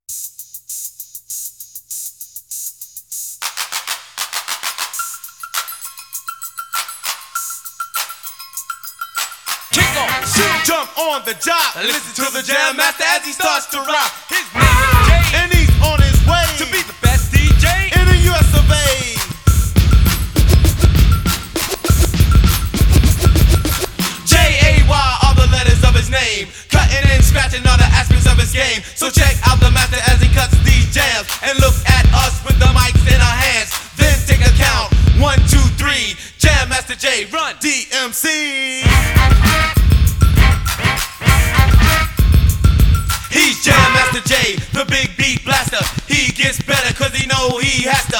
Kick off, shoot, jump on the job. Listen to the Jam Master as he starts to rock. His name is Jay, and he's on his way to be the best DJ in the US of A. J-A-Y are the letters of his name, cutting and scratching all the aspects of his game. So check out the master as he cuts these jams, and look at us with the mics in our hands. Then take a count, 1, 2, 3. Jam Master J, run DMC. He's Jam Master J, the big beat blaster. He gets better cause he know he has to.